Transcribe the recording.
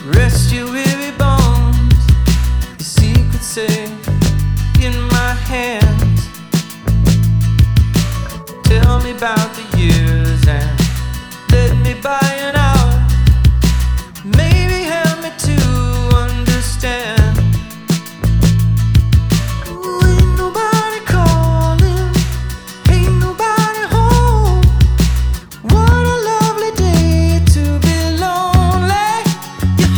Rest your weary bones, your secrets safe in my hands. Tell me about the years and let me buy an